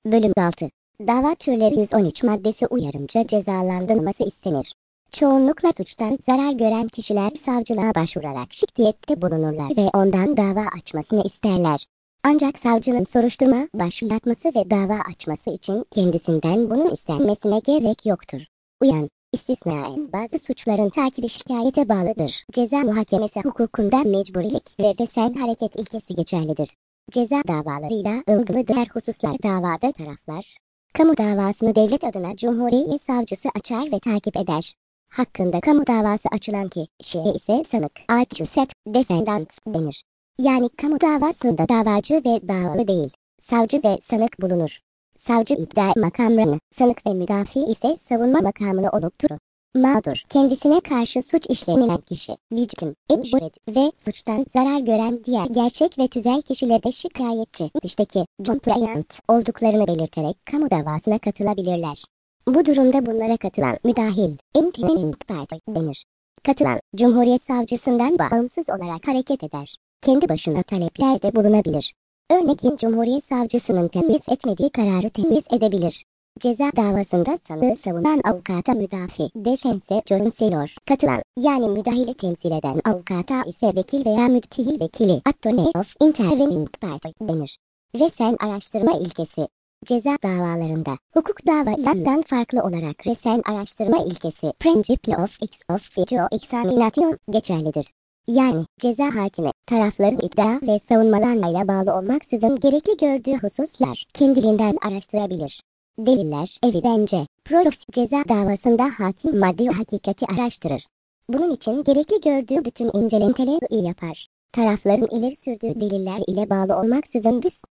Bölüm 6. Dava türleri 113 maddesi uyarınca cezalandırılması istenir. Çoğunlukla suçtan zarar gören kişiler savcılığa başvurarak şikayette bulunurlar ve ondan dava açmasını isterler. Ancak savcının soruşturma başlatması ve dava açması için kendisinden bunun istenmesine gerek yoktur. İstisnaen bazı suçların takibi şikayete bağlıdır. Ceza muhakemesi hukukunda mecburilik ve resen hareket ilkesi geçerlidir. Ceza davalarıyla ilgili diğer hususlar davada taraflar, kamu davasını devlet adına Cumhuriyet Savcısı açar ve takip eder. Hakkında kamu davası açılan kişiye ise sanık, accused, defendant denir. Yani kamu davasında davacı ve davalı değil, savcı ve sanık bulunur. Savcı iddia makamını, sanık ve müdafi ise savunma makamını olup durur. Mağdur, kendisine karşı suç işlenilen kişi, victim, injured ve suçtan zarar gören diğer gerçek ve tüzel kişiler de şikayetçi, dıştaki, complainant olduklarını belirterek kamu davasına katılabilirler. Bu durumda bunlara katılan müdahil, intervening party denir. Katılan, Cumhuriyet Savcısından bağımsız olarak hareket eder. Kendi başına taleplerde bulunabilir. Örneğin Cumhuriyet Savcısının temiz etmediği kararı temiz edebilir. Ceza davasında sanığı savunan avukata müdafi, defense counsellor, katılan, yani müdahili temsil eden avukata ise vekil veya müttehil vekili, attorney of intervening party denir. Resen araştırma ilkesi. Ceza davalarında, hukuk davalarından farklı olarak resen araştırma ilkesi, principle of ex officio examination geçerlidir. Yani ceza hakimi, tarafların iddia ve savunmalarıyla bağlı olmaksızın gerekli gördüğü hususlar kendiliğinden araştırabilir. Deliller, evidence, proofs ceza davasında hakim maddi hakikati araştırır. Bunun için gerekli gördüğü bütün incelenteleri yapar. Tarafların ileri sürdüğü deliller ile bağlı olmaksızın